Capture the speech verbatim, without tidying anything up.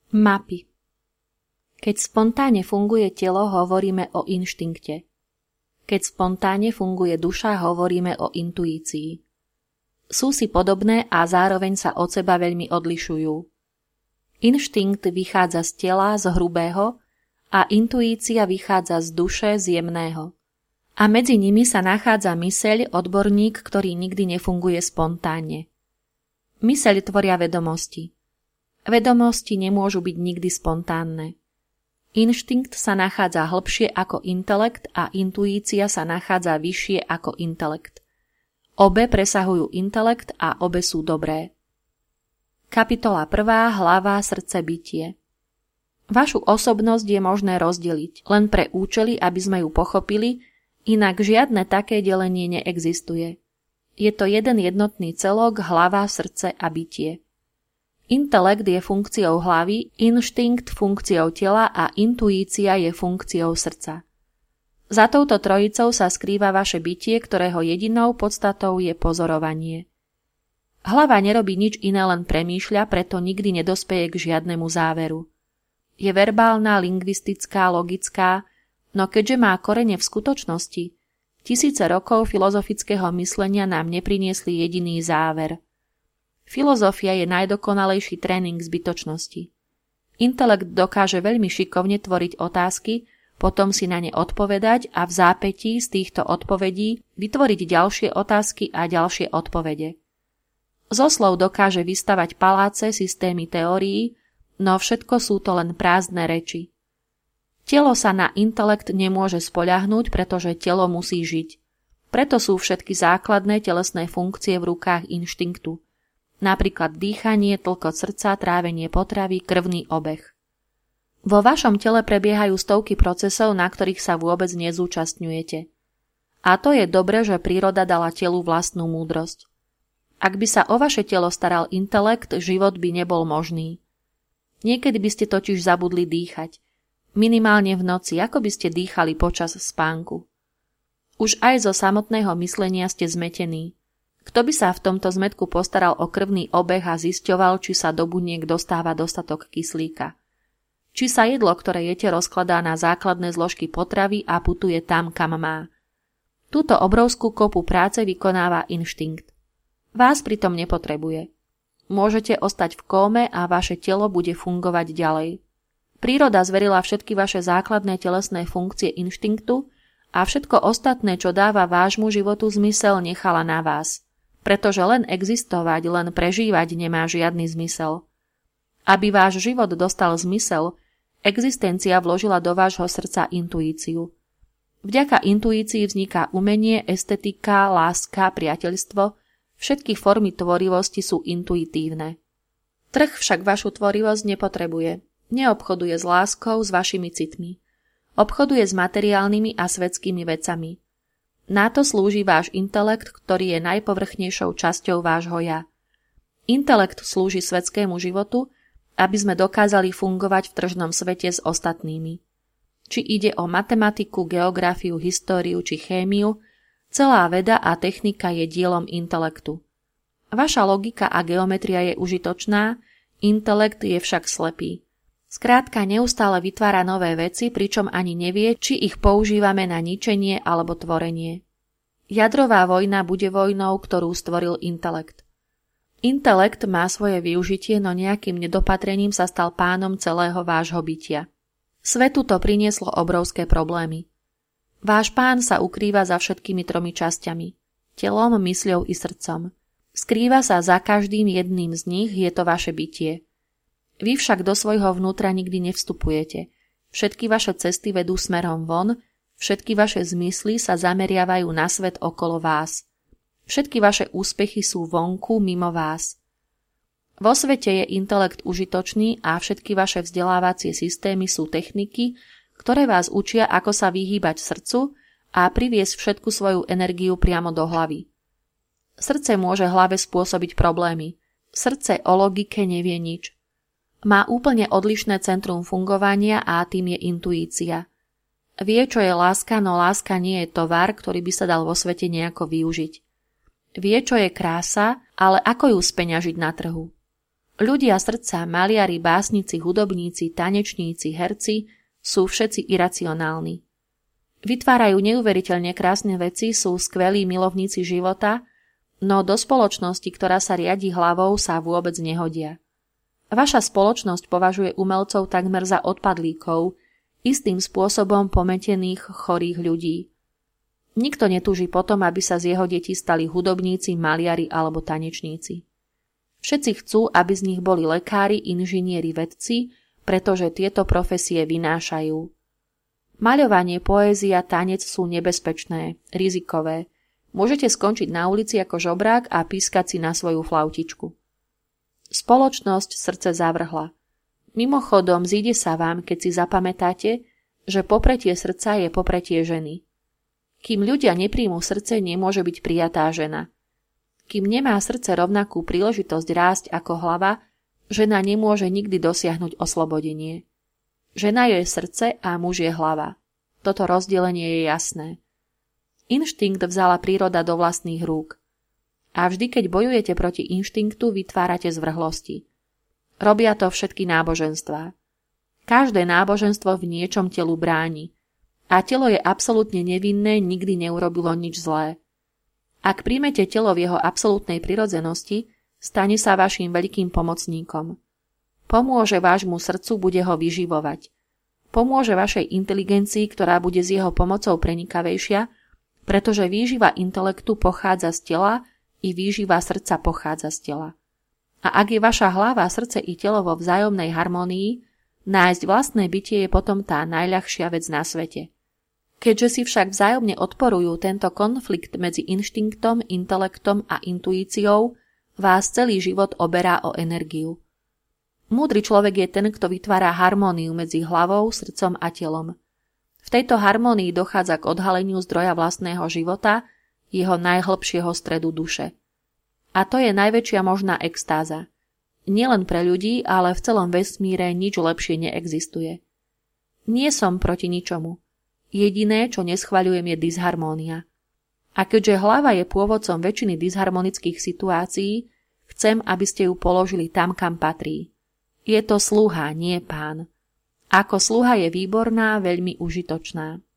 Mapy. Keď spontánne funguje telo, hovoríme o inštinkte. Keď spontánne funguje duša, hovoríme o intuícii. Sú si podobné a zároveň sa od seba veľmi odlišujú. Inštinkt vychádza z tela, z hrubého, a intuícia vychádza z duše, z jemného. A medzi nimi sa nachádza myseľ, odborník, ktorý nikdy nefunguje spontánne. Myseľ tvoria vedomosti. Vedomosti nemôžu byť nikdy spontánne. Inštinkt sa nachádza hlbšie ako intelekt a intuícia sa nachádza vyššie ako intelekt. Obe presahujú intelekt a obe sú dobré. Kapitola prvá. Hlava, srdce, bytie. Vašu osobnosť je možné rozdeliť, len pre účely, aby sme ju pochopili, inak žiadne také delenie neexistuje. Je to jeden jednotný celok, hlava, srdce a bytie. Intelekt je funkciou hlavy, inštinkt funkciou tela a intuícia je funkciou srdca. Za touto trojicou sa skrýva vaše bytie, ktorého jedinou podstatou je pozorovanie. Hlava nerobí nič iné, len premýšľa, preto nikdy nedospeje k žiadnemu záveru. Je verbálna, lingvistická, logická, no keďže má korene v skutočnosti, tisíce rokov filozofického myslenia nám nepriniesli jediný záver. Filozofia je najdokonalejší tréning zbytočnosti. Intelekt dokáže veľmi šikovne tvoriť otázky, potom si na ne odpovedať a v zápätí z týchto odpovedí vytvoriť ďalšie otázky a ďalšie odpovede. Zo slov dokáže vystavať paláce, systémy teórií, no všetko sú to len prázdne reči. Telo sa na intelekt nemôže spoľahnúť, pretože telo musí žiť. Preto sú všetky základné telesné funkcie v rukách inštinktu. Napríklad dýchanie, tlkot srdca, trávenie potravy, krvný obeh. Vo vašom tele prebiehajú stovky procesov, na ktorých sa vôbec nezúčastňujete. A to je dobre, že príroda dala telu vlastnú múdrosť. Ak by sa o vaše telo staral intelekt, život by nebol možný. Niekedy by ste totiž zabudli dýchať. Minimálne v noci, ako by ste dýchali počas spánku. Už aj zo samotného myslenia ste zmetení. Kto by sa v tomto zmetku postaral o krvný obeh a zisťoval, či sa do buniek dostáva dostatok kyslíka? Či sa jedlo, ktoré jete, rozkladá na základné zložky potravy a putuje tam, kam má? Túto obrovskú kopu práce vykonáva inštinkt. Vás pritom nepotrebuje. Môžete ostať v kóme a vaše telo bude fungovať ďalej. Príroda zverila všetky vaše základné telesné funkcie inštinktu a všetko ostatné, čo dáva vášmu životu zmysel, nechala na vás. Pretože len existovať, len prežívať nemá žiadny zmysel. Aby váš život dostal zmysel, existencia vložila do vášho srdca intuíciu. Vďaka intuícii vzniká umenie, estetika, láska, priateľstvo, všetky formy tvorivosti sú intuitívne. Trh však vašu tvorivosť nepotrebuje, neobchoduje s láskou, s vašimi citmi. Obchoduje s materiálnymi a svetskými vecami. Na to slúži váš intelekt, ktorý je najpovrchnejšou časťou vášho ja. Intelekt slúži svetskému životu, aby sme dokázali fungovať v tržnom svete s ostatnými. Či ide o matematiku, geografiu, históriu či chémiu, celá veda a technika je dielom intelektu. Vaša logika a geometria je užitočná, intelekt je však slepý. Skrátka neustále vytvára nové veci, pričom ani nevie, či ich používame na ničenie alebo tvorenie. Jadrová vojna bude vojnou, ktorú stvoril intelekt. Intelekt má svoje využitie, no nejakým nedopatrením sa stal pánom celého vášho bytia. Svetu to prinieslo obrovské problémy. Váš pán sa ukrýva za všetkými tromi časťami. Telom, mysľou i srdcom. Skrýva sa za každým jedným z nich, je to vaše bytie. Vy však do svojho vnútra nikdy nevstupujete. Všetky vaše cesty vedú smerom von, všetky vaše zmysly sa zameriavajú na svet okolo vás. Všetky vaše úspechy sú vonku, mimo vás. Vo svete je intelekt užitočný a všetky vaše vzdelávacie systémy sú techniky, ktoré vás učia, ako sa vyhýbať srdcu a priviesť všetku svoju energiu priamo do hlavy. Srdce môže hlave spôsobiť problémy. Srdce o logike nevie nič. Má úplne odlišné centrum fungovania a tým je intuícia. Vie, čo je láska, no láska nie je tovar, ktorý by sa dal vo svete nejako využiť. Vie, čo je krása, ale ako ju speňažiť na trhu. Ľudia srdca, maliari, básnici, hudobníci, tanečníci, herci sú všetci iracionálni. Vytvárajú neuveriteľne krásne veci, sú skvelí milovníci života, no do spoločnosti, ktorá sa riadi hlavou, sa vôbec nehodia. Vaša spoločnosť považuje umelcov takmer za odpadlíkov, istým spôsobom pometených, chorých ľudí. Nikto netúži potom, aby sa z jeho detí stali hudobníci, maliari alebo tanečníci. Všetci chcú, aby z nich boli lekári, inžinieri, vedci, pretože tieto profesie vynášajú. Maľovanie, poézia, tanec sú nebezpečné, rizikové. Môžete skončiť na ulici ako žobrák a pískať si na svoju flautičku. Spoločnosť srdce zavrhla. Mimochodom, zíde sa vám, keď si zapamätáte, že popretie srdca je popretie ženy. Kým ľudia nepríjmu srdce, nemôže byť prijatá žena. Kým nemá srdce rovnakú príležitosť rásť ako hlava, žena nemôže nikdy dosiahnuť oslobodenie. Žena je srdce a muž je hlava. Toto rozdelenie je jasné. Inštinkt vzala príroda do vlastných rúk. A vždy, keď bojujete proti inštinktu, vytvárate zvrhlosti. Robia to všetky náboženstvá. Každé náboženstvo v niečom telu bráni. A telo je absolútne nevinné, nikdy neurobilo nič zlé. Ak príjmete telo v jeho absolútnej prirodzenosti, stane sa vaším veľkým pomocníkom. Pomôže vášmu srdcu, bude ho vyživovať. Pomôže vašej inteligencii, ktorá bude s jeho pomocou prenikavejšia, pretože výživa intelektu pochádza z tela i výživa srdca pochádza z tela. A ak je vaša hlava, srdce i telo vo vzájomnej harmonii, nájsť vlastné bytie je potom tá najľahšia vec na svete. Keďže si však vzájomne odporujú tento konflikt medzi inštinktom, intelektom a intuíciou, vás celý život oberá o energiu. Múdry človek je ten, kto vytvára harmóniu medzi hlavou, srdcom a telom. V tejto harmónii dochádza k odhaleniu zdroja vlastného života, jeho najhlbšieho stredu duše. A to je najväčšia možná extáza. Nielen pre ľudí, ale v celom vesmíre nič lepšie neexistuje. Nie som proti ničomu. Jediné, čo neschvaľujem, je disharmónia. A keďže hlava je pôvodcom väčšiny disharmonických situácií, chcem, aby ste ju položili tam, kam patrí. Je to sluha, nie pán. Ako sluha je výborná, veľmi užitočná.